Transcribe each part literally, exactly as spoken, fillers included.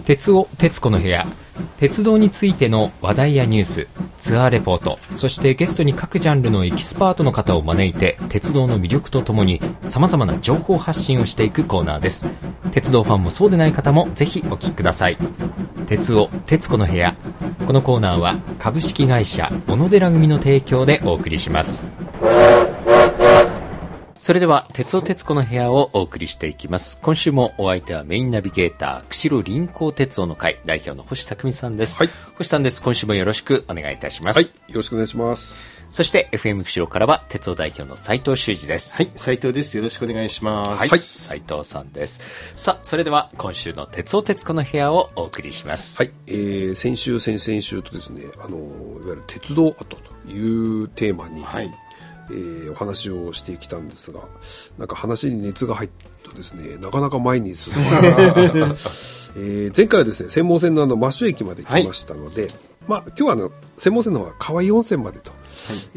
鉄尾鉄子の部屋、鉄道についての話題やニュース、ツアーレポート、そしてゲストに各ジャンルのエキスパートの方を招いて鉄道の魅力とともに様々な情報発信をしていくコーナーです。鉄道ファンもそうでない方もぜひお聞きください。鉄尾鉄子の部屋、このコーナーは株式会社小野寺組の提供でお送りします。それでは鉄尾鉄子の部屋をお送りしていきます。今週もお相手はメインナビゲーター釧路臨港鉄道の会代表の星匠さんです。 はい、 星さんです。今週もよろしくお願いいたします。 はい、よろしくお願いします。 そして エフエム 釧路からは鉄道代表の斉藤修二です。 はい、斉藤です。よろしくお願いします。 はい、斉藤さんです。さあ、それでは今週の鉄尾鉄子の部屋をお送りします。 はい、えー、先週先々週とですね、あのいわゆる鉄道跡というテーマに、はい、えー、お話をしてきたんですが、なんか話に熱が入ったとですね、なかなか前に進まない、えー、前回はですね、専門線のあの真州駅まで来ましたので、はい、まあ今日はあの専門線の方は川井温泉までと、はい、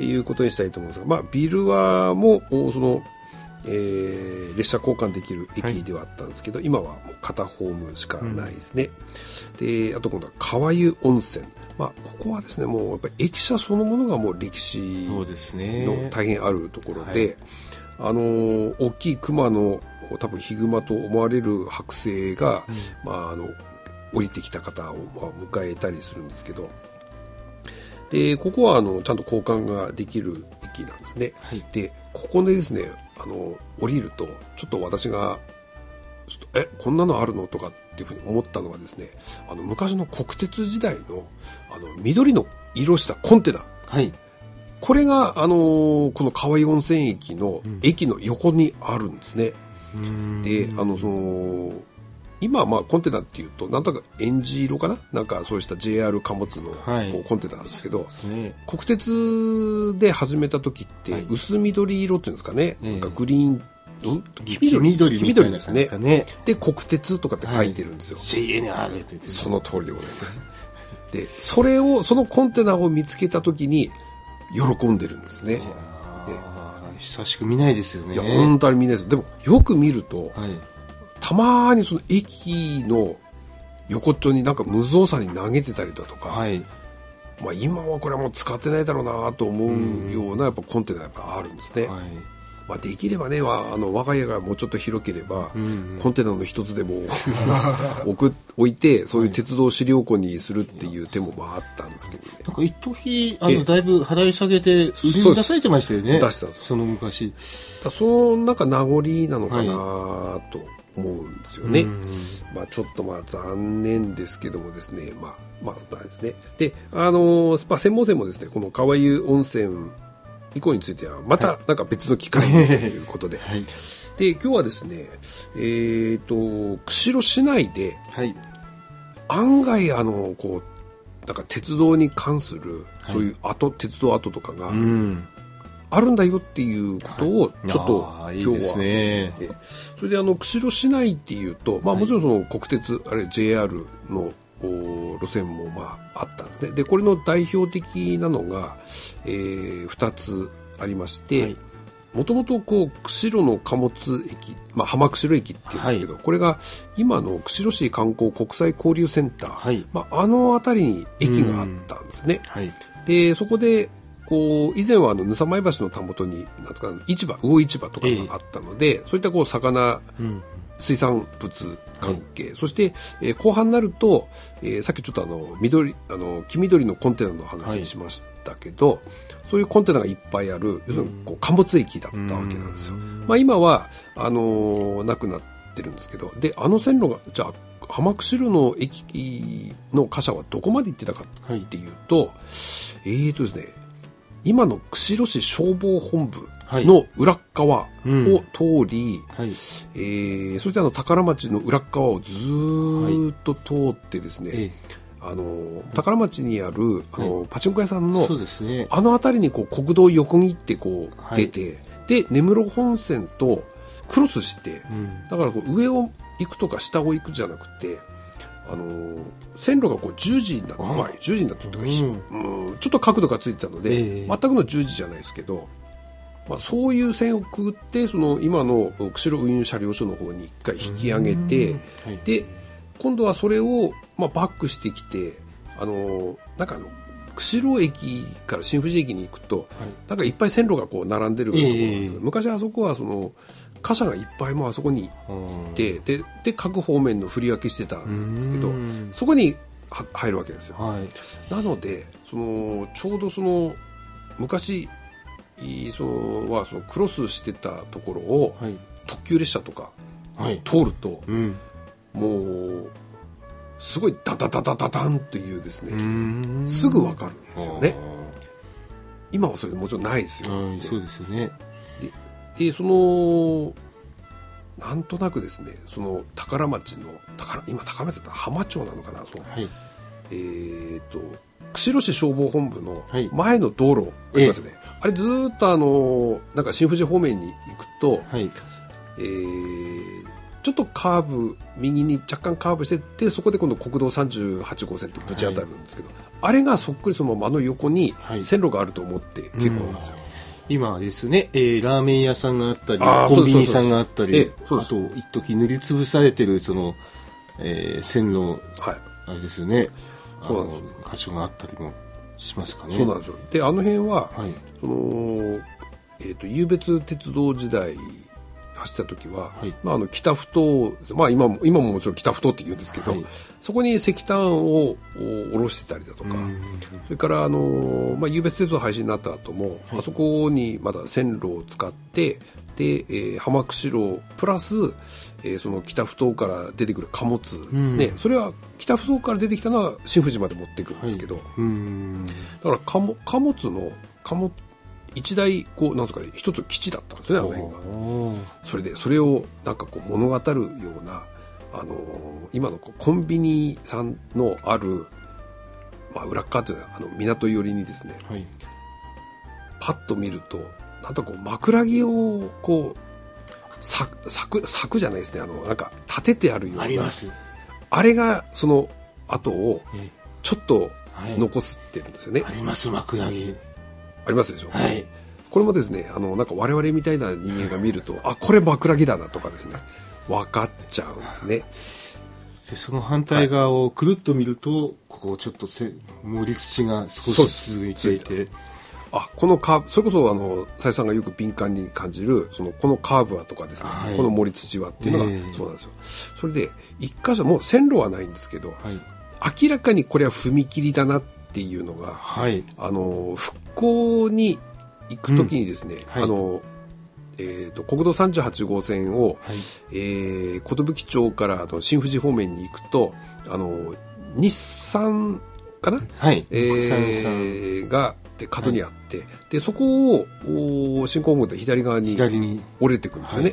いうことにしたいと思うんですが、まあビルワもその、えー、列車交換できる駅ではあったんですけど、はい、今はもう片ホームしかないですね、うん、であと今度は川湯温泉、まあ、ここはですね、もうやっぱり駅舎そのものがもう歴史の大変あるところで、はい、あの大きい熊の多分ヒグマと思われる剥製が、うん、まあ、あの降りてきた方をまあ迎えたりするんですけど、でここはあのちゃんと交換ができる駅なんですね、はい、でここでですね、あの降りるとちょっと私がちょっとえこんなのあるのとかっていうふうに思ったのがですね、あの昔の国鉄時代のあの緑の色したコンテナ、はい、これが、あのー、この川井温泉駅の駅の横にあるんですね、うん、であのその今はまあコンテナっていうとなんとかエンジ色かな、なんかそうした ジェイアール 貨物のこうコンテナなんですけど、はいね、国鉄で始めた時って薄緑色っていうんですかね、はい、なんかグリーン、うん、黄緑、黄緑、黄緑ですね。で国鉄とかって書いてるんですよ、はい、ジェイエヌアール って言ってる。その通りでございます。でそれをそのコンテナを見つけた時に喜んでるんですね。 久しく見ないですよね。 いや本当に見ないです。でもよく見ると、はい、たまにその駅の横っちょになんか無造作に投げてたりだとか、はい、まあ、今はこれはもう使ってないだろうなと思うようなやっぱコンテナやっぱあるんですね、はい、まあ、できればね、あの我が家がもうちょっと広ければ、うんうん、コンテナの一つでも置く置いてそういう鉄道資料庫にするっていう手もまああったんですけどね。 なんか一時あのだいぶ払い下げて売りに出されてましたよね。 出してたんですよ、 その昔。 だそのなんか名残なのかなと思うんですよね、はい、まあ、ちょっとまあ残念ですけどもですね、まあまあですね。で、あのーまあ、専門線もですね、この川湯温泉以降についてはまたなんか別の機会ということで、はい、で今日はですね、えーと釧路市内で、はい、案外あのこうなんか鉄道に関するそういう跡、はい、鉄道跡とかがあるんだよっていうことをちょっと、はい、今日は、いいですね。それであの釧路市内っていうと、まあ、もちろんその国鉄、あれ ジェイアール の路線もまああったんですね。でこれの代表的なのが、えー、ふたつありまして、もともとこう釧路の貨物駅、まあ、浜釧路駅っていうんですけど、はい、これが今の釧路市観光国際交流センター、はい、まあ、あの辺りに駅があったんですね、はい、でそこでこう以前はあの沼前橋のたもとになんですか市場魚市場とかがあったので、えー、そういったこう魚、うん、水産物関係、はい、そして、えー、後半になると、えー、さっきちょっとあの緑あの黄緑のコンテナの話しましたけど、はい、そういうコンテナがいっぱいある要するにこう貨物駅だったわけなんですよ。まあ、今はあのー、なくなってるんですけど、であの線路がじゃあ浜釧路の駅の貨車はどこまで行ってたかっていうと、はい、えーとですね今の釧路市消防本部の裏側を通り、はい、うん、えー、そしてあの宝町の裏側をずーっと通ってですね、はい、あの宝町にあるあの、はい、パチンコ屋さんの、そうですね、あの辺りにこう国道横切ってこう出て、はい、で根室本線とクロスして、うん、だからこう上を行くとか下を行くじゃなくて、あのー、線路がこう十字になって、まあ、十字になってるとか、うんうん、ちょっと角度がついてたので、えー、全くの十字じゃないですけど、まあ、そういう線をくぐってその今の釧路運輸車両所の方に一回引き上げて、はい、で今度はそれを、まあ、バックしてきて、あのなんかあの釧路駅から新富士駅に行くと、はい、なんかいっぱい線路がこう並んでるところなんですが、えー、昔あそこはその貨車がいっぱいもあそこにいて、でで各方面の振り分けしてたんですけど、そこに入るわけですよ、はい、なのでそのちょうどその昔そのはそのクロスしてたところを、はい、特急列車とか、はい、通ると、うん、もうすごいダダダダダダンというですね、すぐ分かるんですよね。今はそれもちろんないですよ、 ね、そうですよね。 ででそのなんとなくですね、その宝町の宝今宝町って浜町なのかな、そう、はい、えーと釧路市消防本部の前の道路ありますね、はい、あれずっとあのなんか新富士方面に行くと、はい、えー、ちょっとカーブ右に若干カーブしてってそこで今度国道さんじゅうはち号線とぶち当たるんですけど、はい、あれがそっくりそのままあの横に線路があると思って結構なんですよ、はい、 うん、今ですね、えー、ラーメン屋さんがあったりコンビニさんがあったり、えー、あと一時塗りつぶされてるその、えー、線路、はい、あれですよね、そうなんですよ、箇所があったりもしますかね。 そうなんですよ。であの辺は、はい、そのえーと湧別鉄道時代走った時は、はい、まあ、あの北ふ頭、まあ、今も今ももちろん北ふ頭って言うんですけど、はい、そこに石炭を下ろしてたりだとか、それからあの、まあ、湧別鉄道廃止になった後も、はい、あそこにまだ線路を使ってで、えー、浜釧路プラス、えー、その北ふ頭から出てくる貨物ですね、それは北ふ頭から出てきたのは新富士まで持っていくんですけど、はい、うんだから貨物、貨物の貨物一大こうなんとかね一つ基地だったんですね、あの辺が。それでそれをなんかこう物語るような、あのー、今のこうコンビニさんのある、まあ、裏側というのはあの港寄りにですね、はい、パッと見るとなんとこう枕木をこう咲く咲く咲くじゃないですね、あのなんか立ててあるような、 あります。 あれがその跡をちょっと残してるんですよね、 はい、あります枕木ありますでしょ、 はい、 これもですね、あのなんか我々みたいな人間が見るとあこれ枕木だなとかですね分かっちゃうんですね。 でその反対側をくるっと見ると、はい、ここちょっとせ盛り土が少し続いていて、 あこのカーブそれこそあの斉さんがよく敏感に感じるそのこのカーブはとかですね、はい、この盛り土はっていうのが、えー、そうなんですよ。それで一箇所もう線路はないんですけど、はい、明らかにこれは踏切だなっていうのが、はい、あの復興に行くときにですね、うんはい、あのえー、と国道さんじゅうはち号線を、はいえー、寿町からあの新富士方面に行くとあの日産かな、はいえー、がで角にあって、はい、でそこを新興門で左側に折れていくんですよね、はい、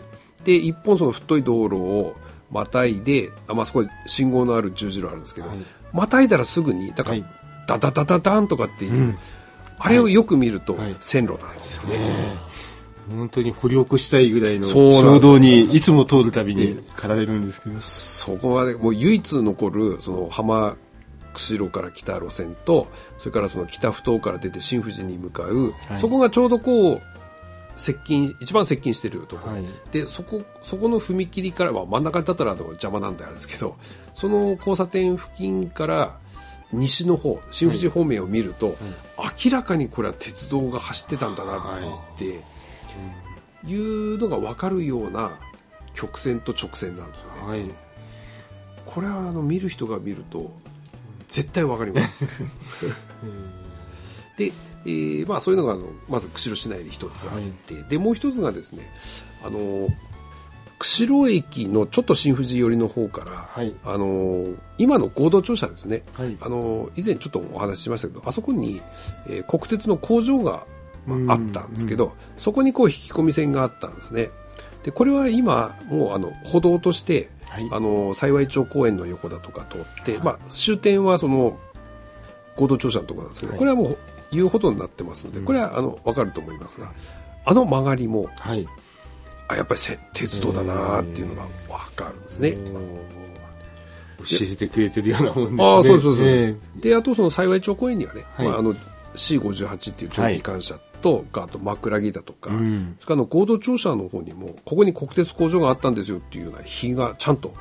で一本その太い道路をまたいであ、まあ、そこに信号のある十字路あるんですけど、はい、またいだらすぐにだから、はい、ダダダダダンとかっていう、うん、あれをよく見ると線路なんですよね、はいはい本当に掘り起こしたいぐらいの衝動にいつも通るたびに駆られるんですけど、 そこまでもう唯一残るその浜釧路から来た路線とそれからその北ふ頭から出て新富士に向かう、はい、そこがちょうどこう接近一番接近してるところ、はい、でそこそこの踏切から、まあ、真ん中に立ったら邪魔なんであるんですけどその交差点付近から西の方新富士方面を見ると、はいはい、明らかにこれは鉄道が走ってたんだなって、はいいうのが分かるような曲線と直線なんですよね、はい、これはあの見る人が見ると絶対分かりますで、えーまあ、そういうのがあのまず釧路市内に一つあって、はい、でもう一つがですねあの釧路駅のちょっと新富士寄りの方から、はい、あの今の合同庁舎ですね、はい、あの以前ちょっとお話ししましたけどあそこに、えー、国鉄の工場がまあ、あったんですけど、うん、そこにこう引き込み線があったんですね。でこれは今もうあの歩道として、はい、あの幸町公園の横だとか通って、はいまあ、終点はその合同庁舎のところなんですけど、はい、これはもう遊歩道になってますので、うん、これはあの分かると思いますがあの曲がりも、はい、あやっぱり鉄道だなっていうのが分かるんですね。 教えてくれてるようなもんですね。 あそうそうそう、えー、であとその幸町公園にはね、はいまあ、あの シーごじゅうはち っていう長期機関車と、はい、あと枕木だとか、うん、それから合同庁舎の方にもここに国鉄工場があったんですよっていうような碑がちゃんと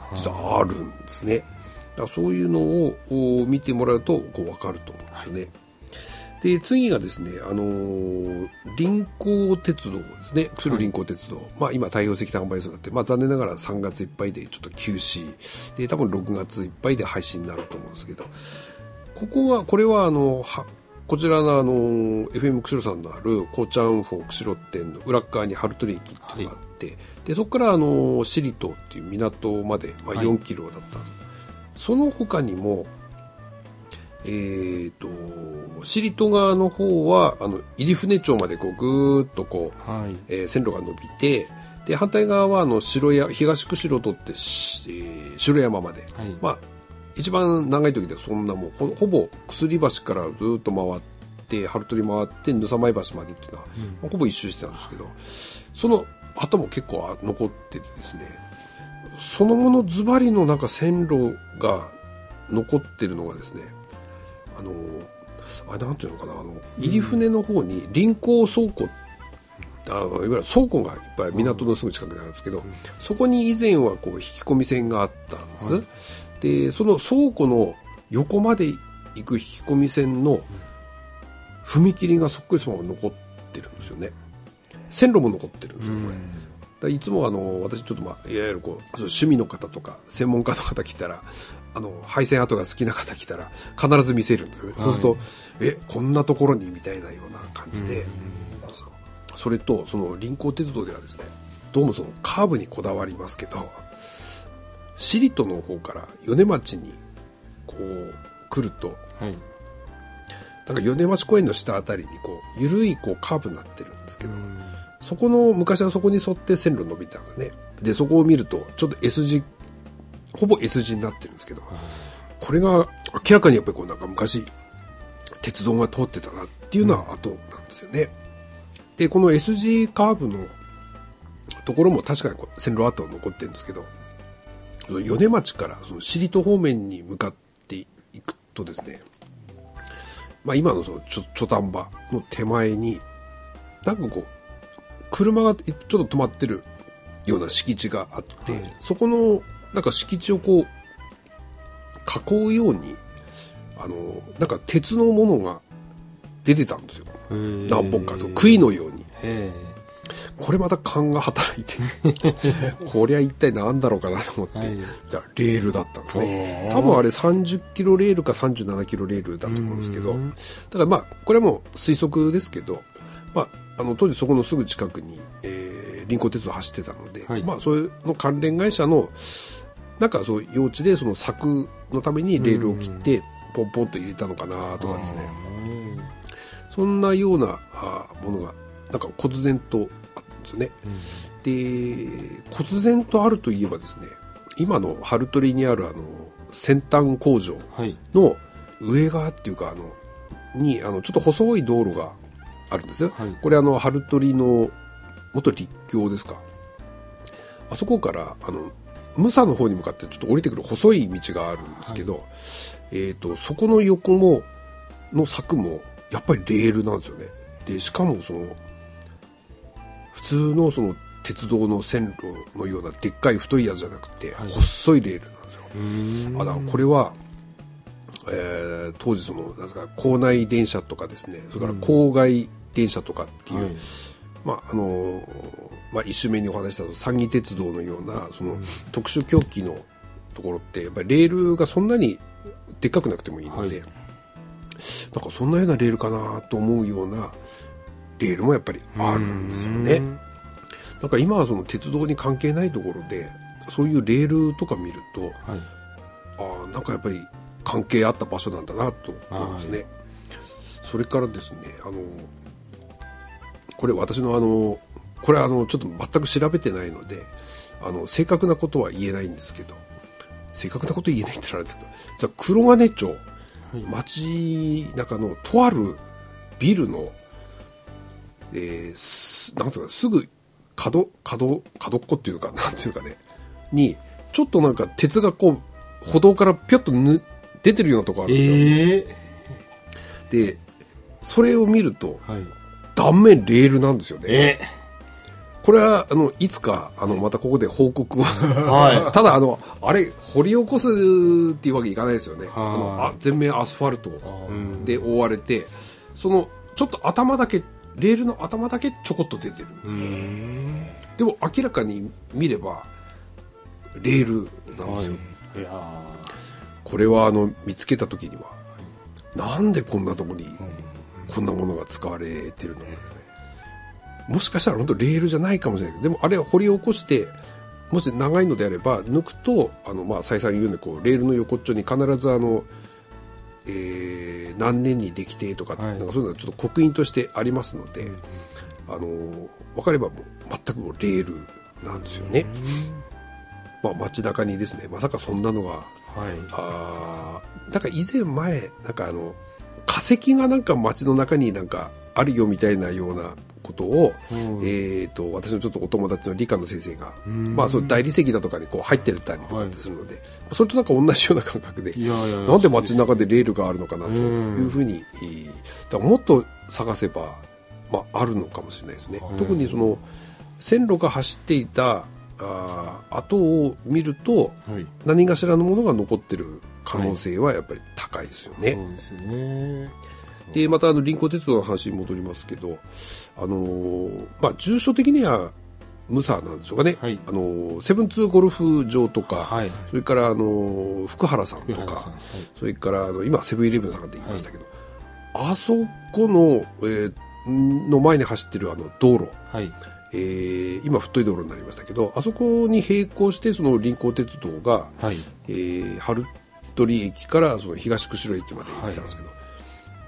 実はあるんですね。だからそういうのを見てもらうとこう分かると思うんですよね。で次がですね、あのー、臨港鉄道ですね、釧路臨港鉄道、はい、まあ、今太陽石炭販売数になって、まあ、残念ながらさんがついっぱいでちょっと休止で、多分ろくがついっぱいで廃止になると思うんですけど、ここはこれはあのはこちらのあの エフエム 釧路さんのあるコーチャンフォー釧路店の裏側に春取駅っていうのがあって、はい、でそこからあのシリ島っていう港まで、まあ、よんキロだったんです、はい、その他にもえーとシリ島側の方はあの入船町までこうぐーっとこう、はい、えー、線路が伸びて、で反対側はあの城や東釧路とって、えー、城山まで、はい、まあ一番長い時でそんなもう ほ, ほぼ薬橋からずっと回って春取回ってぬさまい橋までっていうのは、うん、ほぼ一周してたんですけど、その後も結構残っててですね、そのものズバリのなんか線路が残ってるのがですね、あのあれなんていうのかな、あの入船の方に臨港倉庫、あのいわゆる倉庫がいっぱい港のすぐ近くにあるんですけど、うん、そこに以前はこう引き込み線があったんです、はい、でその倉庫の横まで行く引き込み線の踏切がそっくりそのまま残ってるんですよね。線路も残ってるんですよこれ。だいつもあの私ちょっと、まあ、いわゆるこう趣味の方とか専門家の方来たら、あの配線跡が好きな方来たら必ず見せるんですよね、はい、そうするとえこんなところにみたいなような感じで、それとその臨港鉄道ではですね、どうもそのカーブにこだわりますけど、シリトの方から米町にこう来ると、はい、なんか米町公園の下あたりにこう緩いこうカーブになってるんですけど、そこの昔はそこに沿って線路伸びてたんですね。でそこを見るとちょっと S 字、ほぼ S 字になってるんですけど、これが明らかにやっぱりこうなんか昔鉄道が通ってたなっていうのは後なんですよね。でこの S 字カーブのところも確かにこう線路跡が残ってるんですけど、米町からその尻戸方面に向かっていくとですね、まあ、今のそのちょちょたん場の手前になんかこう車がちょっと止まってるような敷地があって、はい、そこのなんか敷地をこう囲うようにあのなんか鉄のものが出てたんですよ。何本かと杭のように。これまた勘が働いてこりゃ一体何だろうかなと思って、はい、じゃあレールだったんですね。多分あれさんじゅっキロレールかさんじゅうななキロレールだと思うんですけど、ただまあこれはもう推測ですけど、まあ、あの当時そこのすぐ近くに、えー、臨港鉄道走ってたので、はい、まあそういうの関連会社のなんかそう用地でその柵のためにレールを切ってポンポンと入れたのかなとかですね、そんなようなあものがなんか忽然とあったんですよね。うん、で忽然とあるといえばですね、今の春取にあるあの先端工場の上側っていうかあのにあのちょっと細い道路があるんですよ。はい、これあの春取の元立教ですか。あそこからあの武蔵の方に向かってちょっと降りてくる細い道があるんですけど、はい、えーと、そこの横もの柵もやっぱりレールなんですよね。でしかもその普通のその鉄道の線路のようなでっかい太いやつじゃなくて、はい、細いレールなんですよ。あだからこれは、えー、当時そのなんですか構内電車とかですね、それから郊外電車とかっていう、はい、まああのまあ、一周目にお話した三義鉄道のようなその特殊競技のところってやっぱりレールがそんなにでっかくなくてもいいので、はい、なんかそんなようなレールかなと思うようなレールもやっぱりあるんですよね。なんか今はその鉄道に関係ないところでそういうレールとか見ると、はい、あなんかやっぱり関係あった場所なんだなと思うんですね。はい、それからですね、あのこれ私のあのこれはあのちょっと全く調べてないのであの正確なことは言えないんですけど、正確なこと言えないって言ったらあれですけど、実は黒金町、はい、街中のとあるビルの、えー、なんていうかすぐ角角角っこっていうのかなんていうかねにちょっとなんか鉄がこう歩道からピョッとぬ出てるようなところあるんですよ。えー、でそれを見ると、はい、断面レールなんですよね。えーこれはあのいつかあのまたここで報告を、はい、ただあのあれ掘り起こすっていうわけいかないですよね。あのあ全面アスファルトで覆われて、そのちょっと頭だけレールの頭だけちょこっと出てるんですよ。でも明らかに見ればレールなんですよ。はい、いやこれはあの見つけた時には、なんでこんなとこにこんなものが使われてるのかですね。もしかしたら本当レールじゃないかもしれないけど、でもあれは掘り起こして、もし長いのであれば抜くと、あのまあ再三言うようにこうレールの横っちょに必ずあの、えー、何年にできてとか、はい、なんかそういうのがちょっと刻印としてありますので、うん、あの分かればもう全くもうレールなんですよね。まあ、街中にですね、まさかそんなのが、はい、あなんか以前前なんかあの化石がなんか街の中になんかあるよみたいなようなことを、うん、えー、と私のちょっとお友達の理科の先生が、まあ、その大理石だとかにこう入ってるたりとかってするので、はい、それとなんか同じような感覚で、いやいやなんで街の中でレールがあるのかなというふうに、えー、だからもっと探せば、まあ、あるのかもしれないですね。はい、特にその線路が走っていたあ跡を見ると、はい、何かしらのものが残ってる可能性はやっぱり高いですよね。はい、そうですね。でまたあの臨港鉄道の話に戻りますけど、あのーまあ、住所的にはムサなんでしょうかね、はい、あのー、セブンツーゴルフ場とか、はい、それから、あのー、福原さんとか、はい、それからあの今セブンイレブンさんって言いましたけど、はい、あそこの、えー、の前に走ってるあの道路、はい、えー、今太い道路になりましたけど、あそこに並行してその臨港鉄道が、はい、えー、春鳥駅からその東釧路駅まで行ったんですけど、はい、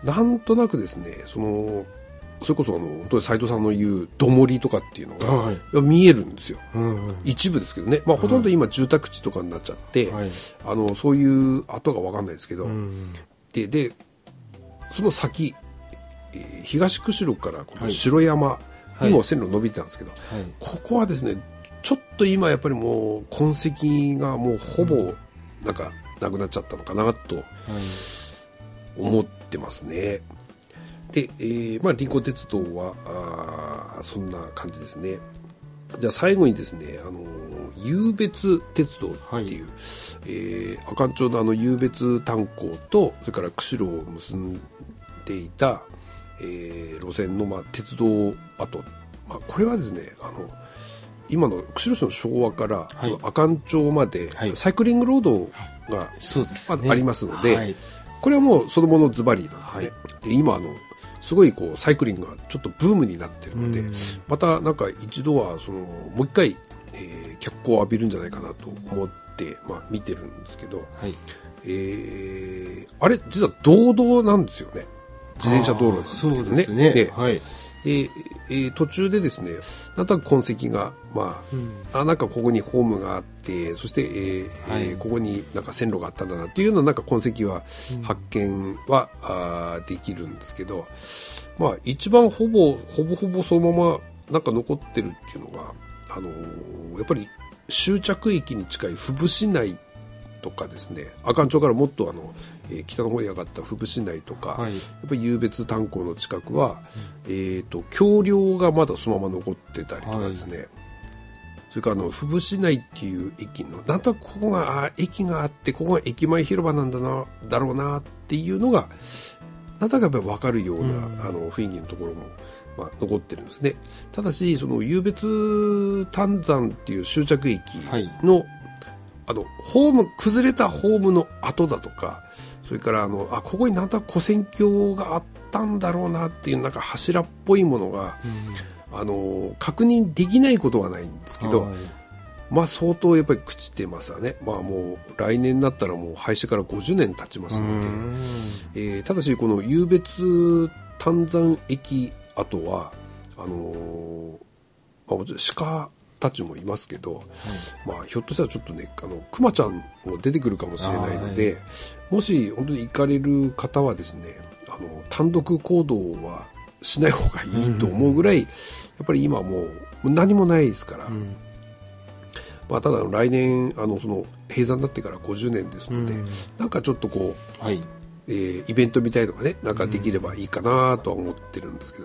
なんとなくですね、そのそれこそあの本当に斉藤さんの言うどもりとかっていうのが、はい、見えるんですよ、うんうん、一部ですけどね、まあ、ほとんど今住宅地とかになっちゃって、はい、あのそういう跡が分かんないですけど、うん、で, でその先、えー、東釧路からこの城山にも線路伸びてたんですけど、はいはい、ここはですねちょっと今やっぱりもう痕跡がもうほぼなんかなくなっちゃったのかなと思ってますね。で、えーまあ、臨港鉄道はあそんな感じですね。じゃあ最後にですね、あの湧別鉄道っていう、はい、えー、阿寒町のあの湧別炭鉱とそれから釧路を結んでいた、えー、路線の、まあ、鉄道跡、まあ、これはですね、あの今の釧路市の昭和から、はい、その阿寒町まで、はい、サイクリングロードが、はい、ありますので、はい、これはもうそのものズバリなんでね、はい、で今あのすごいこうサイクリングがちょっとブームになってるので、またなんか一度はそのもう一回、えー、脚光を浴びるんじゃないかなと思って、まあ、見てるんですけど、はい、えー、あれ実は道道なんですよね。自転車道路なんですけどね。そうですね。で、はい、で、えー、途中でですね、なんとなく痕跡が、まあ、うん、あ、なんかここにホームがあって、そして、えーはいえー、ここになんか線路があったんだなっていうようななんか痕跡は、うん、発見はあできるんですけど、まあ一番ほぼほぼほぼそのままなんか残ってるっていうのが、あのー、やっぱり終着駅に近い富伏市内とかですね、阿寒町からもっとあの、えー、北の方に上がった富伏市内とか、はい、やっぱり湧別炭鉱の近くは、うん、えーと橋梁がまだそのまま残ってたりとかですね、はい、それからあの富伏市内っていう駅のなんとなくここがあ駅があってここが駅前広場なんだなだろうなっていうのがなんとなくやっぱり分かるような、うん、あの雰囲気のところも、まあ、残ってるんですね。ただしその湧別炭山っていう終着駅の、はい、あのホーム崩れたホームの跡だとか、それからあのあここになんとなく跨線橋があったんだろうなっていうなんか柱っぽいものが、うん、あの確認できないことはないんですけど、はい、まあ相当やっぱり朽ちてますわね。まあもう来年になったらもう廃止からごじゅうねん経ちますので、えー、ただしこの湧別炭山駅跡はあのーまあ、もちろん鹿たちもいますけど、はい、まあひょっとしたらちょっとねあのクマちゃんも出てくるかもしれないので、はい、もし本当に行かれる方はですね、あの単独行動はしない方がいいと思うぐらい、うん、やっぱり今もう何もないですから、うん、まあ、ただ来年あのその閉山になってからごじゅうねんですので、うん、なんかちょっとこう、はい、えー、イベントみたいのがねなんかできればいいかなとは思ってるんですけども、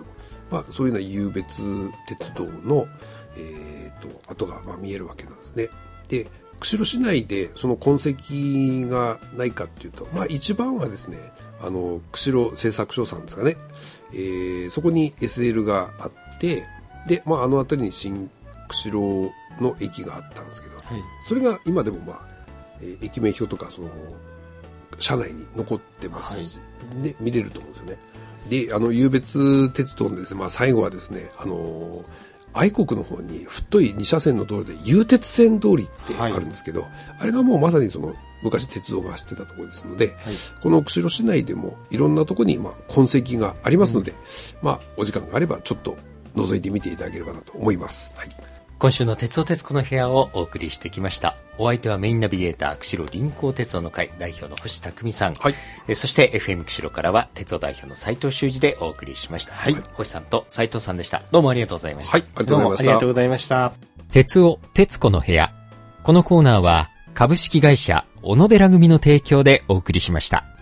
まあ、そういうような湧別鉄道の、えー、と跡がまあ見えるわけなんですね。で、釧路市内でその痕跡がないかっていうと、まあ、一番はですね、あの釧路製作所さんですかね、えー、そこに エスエル があって、で、まあ、あの辺りに新釧路の駅があったんですけど、はい、それが今でも、まあえー、駅名標とかその車内に残ってますし、はい、で見れると思うんですよね。で、あの湧別鉄道のですね、まあ、最後はですね、あのー、愛国の方に太いに車線の道路で湧鉄線通りってあるんですけど、はい、あれがもうまさにその昔鉄道が走ってたところですので、はい、この釧路市内でもいろんなところにまあ痕跡がありますので、うん、まあ、お時間があればちょっと覗いてみていただければなと思います。はい、 今週の鉄オ鉄子の部屋をお送りしてきました。お相手はメインナビゲーター釧路臨港鉄道の会代表の星匠さん、はい、えそして エフエム 釧路からは鉄道代表の斉藤修二でお送りしました。はい、はい、星さんと斉藤さんでした。どうもありがとうございました。 はい、ありがとうございました。 どうもありがとうございました。 鉄オ鉄子の部屋、このコーナーは株式会社小野寺組の提供でお送りしました。